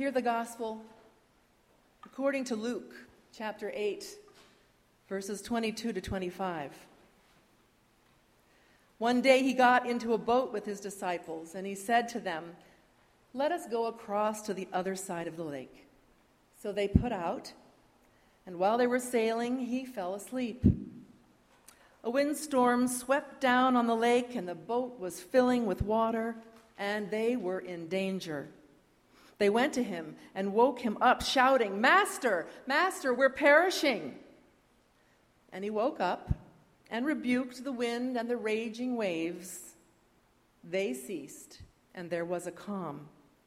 Hear the gospel according to Luke, chapter 8, verses 22 to 25. One day he got into a boat with his disciples, and he said to them, "Let us go across to the other side of the lake." So they put out, and while they were sailing, he fell asleep. A windstorm swept down on the lake, and the boat was filling with water, and they were in danger. They went to him and woke him up, shouting, "Master, Master, we're perishing." And he woke up and rebuked the wind and the raging waves. They ceased, and there was a calm.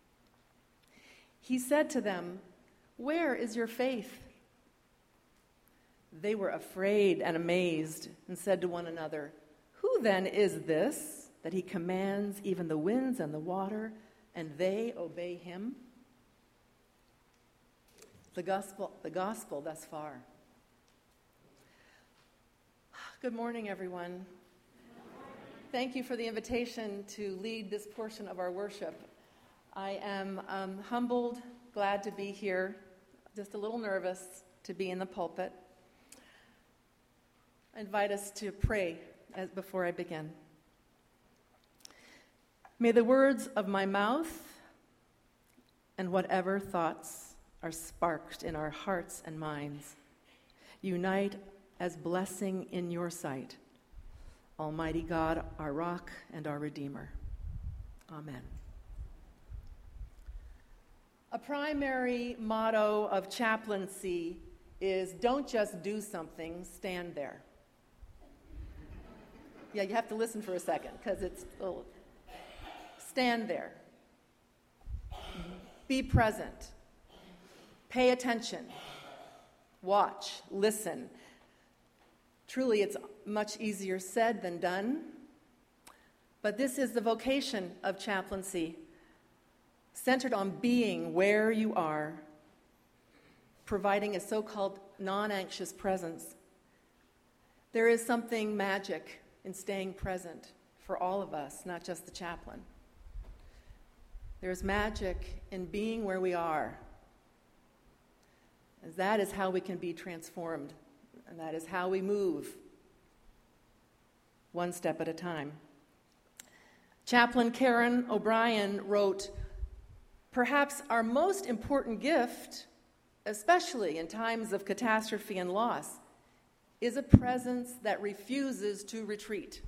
He said to them, "Where is your faith?" They were afraid and amazed and said to one another, "Who then is this, that he commands even the winds and the water, and they obey him?" The gospel thus far. Good morning, everyone. Thank you for the invitation to lead this portion of our worship. I am humbled, glad to be here, just a little nervous to be in the pulpit. I invite us to pray before I begin. May the words of my mouth and whatever thoughts are sparked in our hearts and minds unite as blessing in your sight, Almighty God, our rock and our Redeemer. Amen. A primary motto of chaplaincy is don't just do something, stand there. Yeah, you have to listen for a second because it's stand there. Be present. Pay attention. Watch. Listen. Truly, it's much easier said than done. But this is the vocation of chaplaincy, centered on being where you are, providing a so-called non-anxious presence. There is something magic in staying present for all of us, not just the chaplain. There's magic in being where we are, as that is how we can be transformed, and that is how we move, one step at a time. Chaplain Karen O'Brien wrote, "Perhaps our most important gift, especially in times of catastrophe and loss, is a presence that refuses to retreat."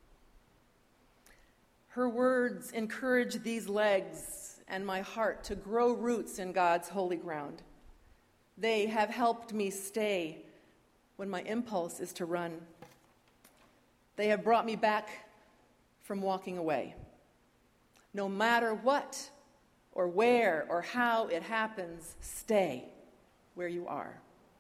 Her words encourage these legs and my heart to grow roots in God's holy ground. They have helped me stay when my impulse is to run. They have brought me back from walking away. No matter what or where or how it happens, stay where you are.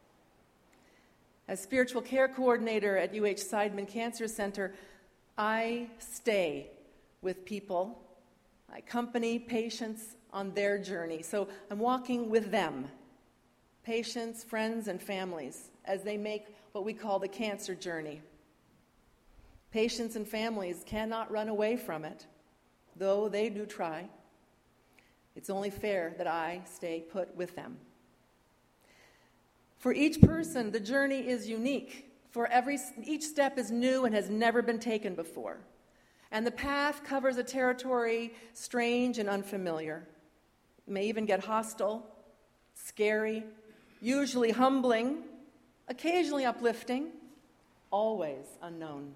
As spiritual care coordinator at UH Seidman Cancer Center, I stay with people. I accompany patients on their journey. So I'm walking with them, patients, friends, and families, as they make what we call the cancer journey. Patients and families cannot run away from it, though they do try. It's only fair that I stay put with them. For each person, the journey is unique. Each step is new and has never been taken before. And the path covers a territory strange and unfamiliar. It may even get hostile, scary, usually humbling, occasionally uplifting, always unknown.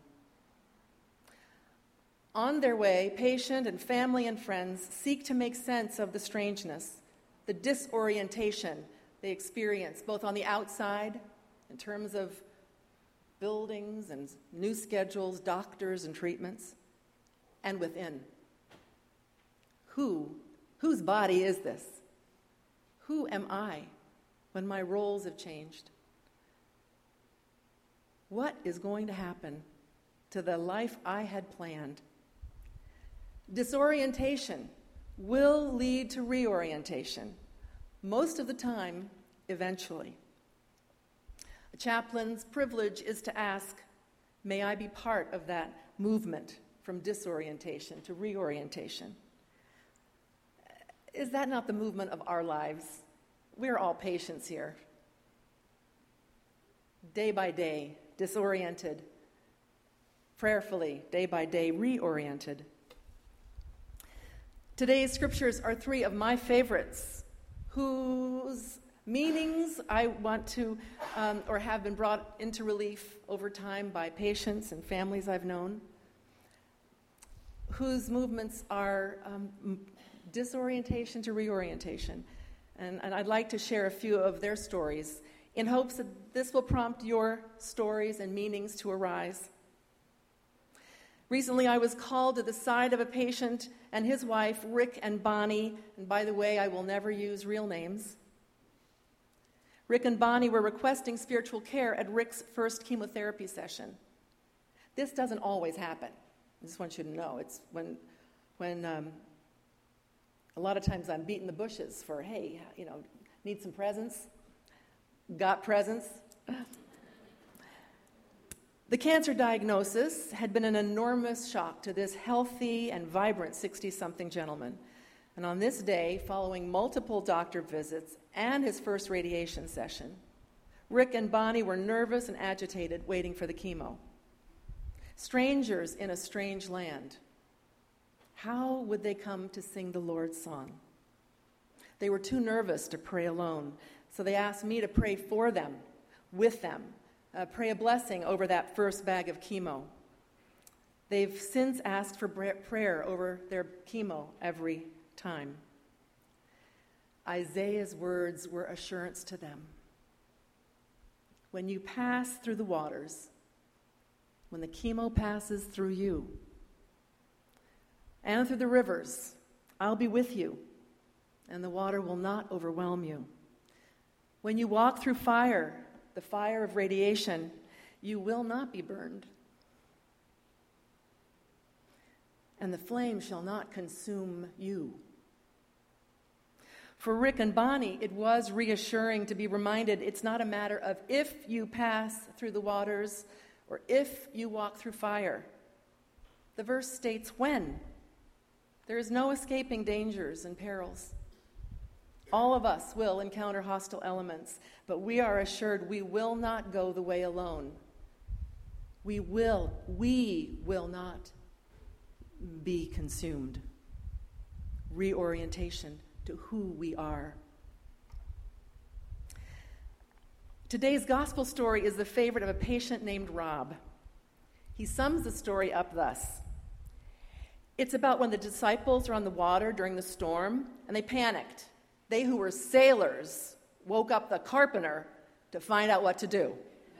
On their way, patient and family and friends seek to make sense of the strangeness, the disorientation they experience, both on the outside, in terms of buildings and new schedules, doctors and treatments, and within. Whose body is this? Who am I when my roles have changed? What is going to happen to the life I had planned? Disorientation will lead to reorientation, most of the time, eventually. A chaplain's privilege is to ask, may I be part of that movement from disorientation to reorientation? Is that not the movement of our lives? We're all patients here. Day by day, disoriented. Prayerfully, day by day, reoriented. Today's scriptures are three of my favorites, whose meanings I want to, or have been brought into relief over time by patients and families I've known, whose movements are disorientation to reorientation. And I'd like to share a few of their stories in hopes that this will prompt your stories and meanings to arise. Recently, I was called to the side of a patient and his wife, Rick and Bonnie, and by the way, I will never use real names. Rick and Bonnie were requesting spiritual care at Rick's first chemotherapy session. This doesn't always happen. I just want you to know. It's when a lot of times I'm beating the bushes for, hey, need some presents? Got presents? The cancer diagnosis had been an enormous shock to this healthy and vibrant 60-something gentleman. And on this day, following multiple doctor visits and his first radiation session, Rick and Bonnie were nervous and agitated, waiting for the chemo. Strangers in a strange land. How would they come to sing the Lord's song? They were too nervous to pray alone, so they asked me to pray for them, with them, pray a blessing over that first bag of chemo. They've since asked for prayer over their chemo every time. Isaiah's words were assurance to them. When you pass through the waters, when the chemo passes through you, and through the rivers, I'll be with you, and the water will not overwhelm you. When you walk through fire, the fire of radiation, you will not be burned. And the flame shall not consume you. For Rick and Bonnie, it was reassuring to be reminded it's not a matter of if you pass through the waters or if you walk through fire. The verse states when. There is no escaping dangers and perils. All of us will encounter hostile elements, but we are assured we will not go the way alone. We will not be consumed. Reorientation to who we are. Today's gospel story is the favorite of a patient named Rob. He sums the story up thus. It's about when the disciples are on the water during the storm, and they panicked. They who were sailors woke up the carpenter to find out what to do.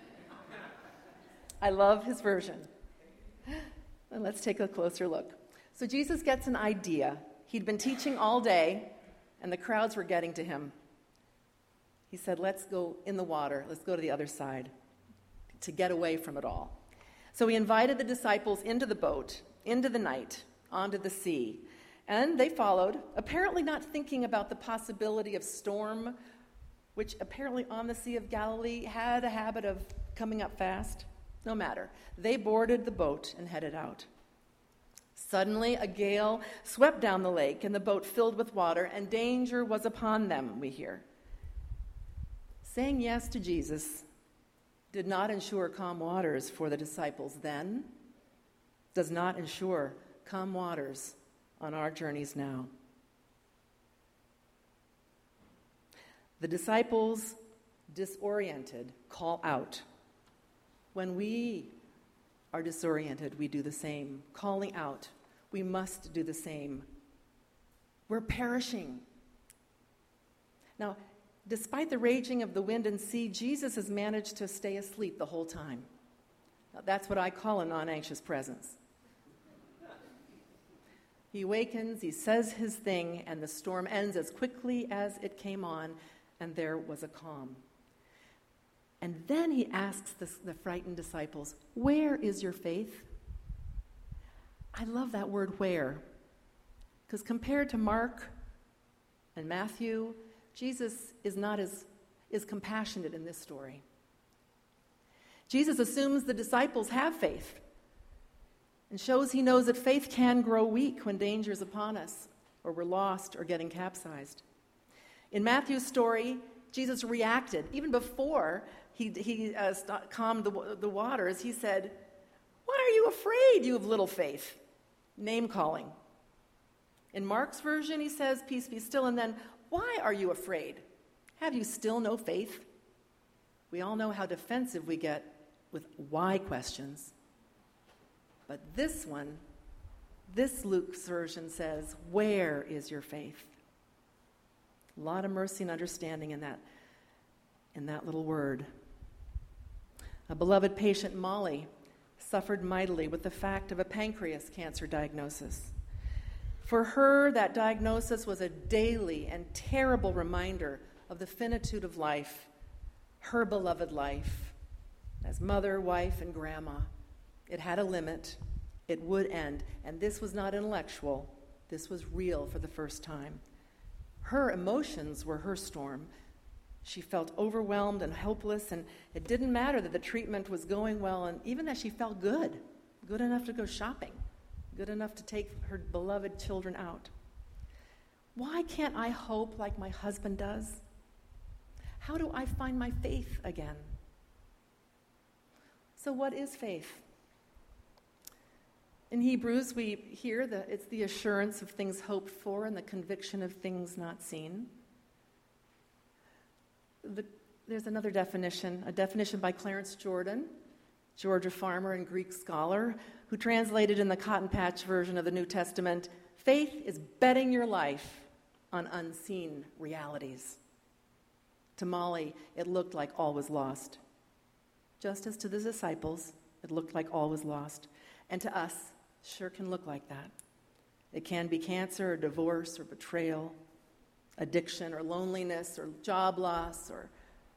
I love his version. And let's take a closer look. So Jesus gets an idea. He'd been teaching all day, and the crowds were getting to him. He said, let's go in the water. Let's go to the other side to get away from it all. So he invited the disciples into the boat, into the night, onto the sea. And they followed, apparently not thinking about the possibility of storm, which apparently on the Sea of Galilee had a habit of coming up fast. No matter. They boarded the boat and headed out. Suddenly, a gale swept down the lake, and the boat filled with water, and danger was upon them, we hear. Saying yes to Jesus did not ensure calm waters for the disciples then, does not ensure calm waters on our journeys now. The disciples, disoriented, call out. When we are disoriented, we do the same. Calling out, we must do the same. We're perishing. Now, despite the raging of the wind and sea, Jesus has managed to stay asleep the whole time. Now, that's what I call a non-anxious presence. He awakens, he says his thing, and the storm ends as quickly as it came on, and there was a calm. And then he asks the frightened disciples, "Where is your faith?" I love that word, where, because compared to Mark and Matthew, Jesus is compassionate in this story. Jesus assumes the disciples have faith and shows he knows that faith can grow weak when danger is upon us or were lost or getting capsized. In Matthew's story, Jesus reacted. Even before he calmed the waters, he said, "Why are you afraid, you of little faith?" Name-calling. In Mark's version, he says, "Peace be still," and then, "Why are you afraid? Have you still no faith?" We all know how defensive we get with why questions. But this Luke's version says, "Where is your faith?" A lot of mercy and understanding in that little word. A beloved patient, Molly, suffered mightily with the fact of a pancreas cancer diagnosis. For her, that diagnosis was a daily and terrible reminder of the finitude of life, her beloved life, as mother, wife, and grandma. It had a limit. It would end. And this was not intellectual. This was real for the first time. Her emotions were her storm. She felt overwhelmed and helpless, and it didn't matter that the treatment was going well, and even that she felt good enough to go shopping, good enough to take her beloved children out. Why can't I hope like my husband does? How do I find my faith again? So what is faith? In Hebrews, we hear that it's the assurance of things hoped for and the conviction of things not seen. There's another definition, a definition by Clarence Jordan, Georgia farmer and Greek scholar, who translated in the Cotton Patch version of the New Testament, "Faith is betting your life on unseen realities." To Molly, it looked like all was lost. Just as to the disciples, it looked like all was lost. And to us, sure can look like that. It can be cancer or divorce or betrayal, addiction or loneliness or job loss or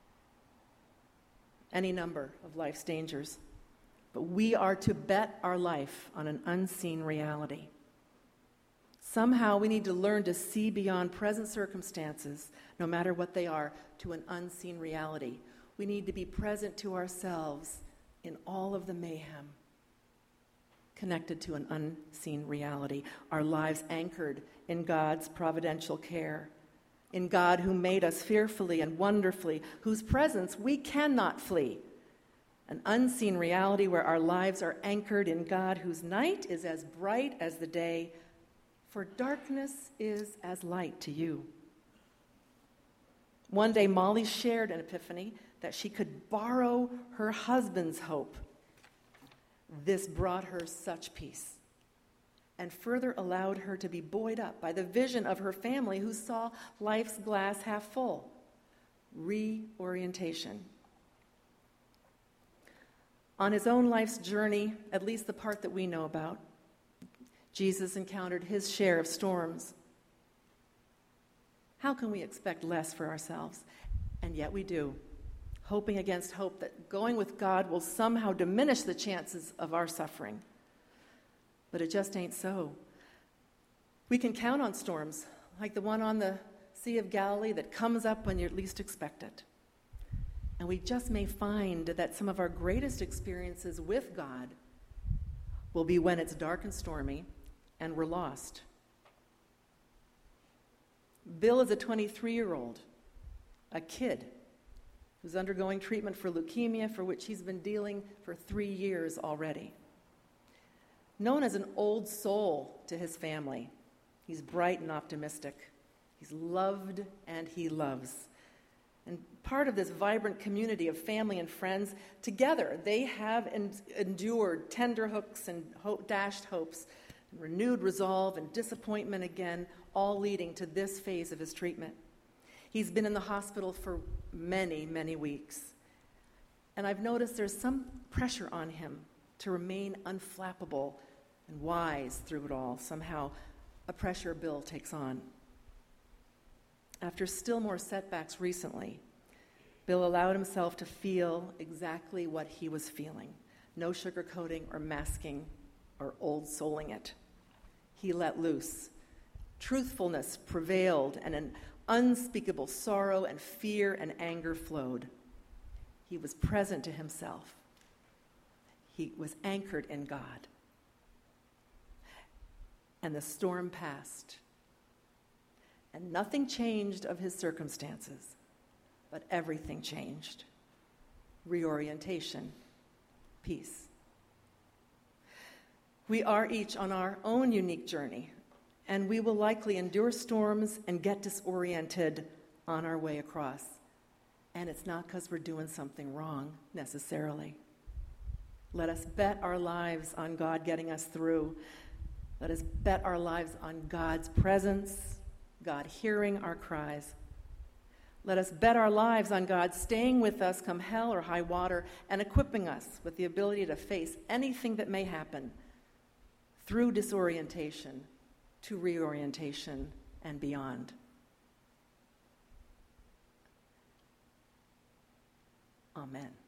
any number of life's dangers. But we are to bet our life on an unseen reality. Somehow we need to learn to see beyond present circumstances, no matter what they are, to an unseen reality. We need to be present to ourselves in all of the mayhem, connected to an unseen reality, our lives anchored in God's providential care, in God who made us fearfully and wonderfully, whose presence we cannot flee. An unseen reality where our lives are anchored in God, whose night is as bright as the day, for darkness is as light to you. One day, Molly shared an epiphany that she could borrow her husband's hope. This brought her such peace and further allowed her to be buoyed up by the vision of her family who saw life's glass half full. Reorientation. On his own life's journey, at least the part that we know about, Jesus encountered his share of storms. How can we expect less for ourselves? And yet we do, hoping against hope that going with God will somehow diminish the chances of our suffering. But it just ain't so. We can count on storms, like the one on the Sea of Galilee that comes up when you least expect it. And we just may find that some of our greatest experiences with God will be when it's dark and stormy and we're lost. Bill is a 23-year-old, a kid, who's undergoing treatment for leukemia, for which he's been dealing for 3 years already. Known as an old soul to his family, he's bright and optimistic. He's loved and he loves. And part of this vibrant community of family and friends, together they have endured tender hooks and dashed hopes, and renewed resolve and disappointment again, all leading to this phase of his treatment. He's been in the hospital for many, many weeks. And I've noticed there's some pressure on him to remain unflappable and wise through it all. Somehow, a pressure Bill takes on. After still more setbacks recently, Bill allowed himself to feel exactly what he was feeling. No sugarcoating or masking or old souling it. He let loose. Truthfulness prevailed, and an unspeakable sorrow and fear and anger flowed. He was present to himself. He was anchored in God. And the storm passed, and nothing changed of his circumstances, but everything changed. Reorientation, peace. We are each on our own unique journey, and we will likely endure storms and get disoriented on our way across. And it's not because we're doing something wrong, necessarily. Let us bet our lives on God getting us through. Let us bet our lives on God's presence, God hearing our cries. Let us bet our lives on God staying with us come hell or high water and equipping us with the ability to face anything that may happen through disorientation to reorientation and beyond. Amen.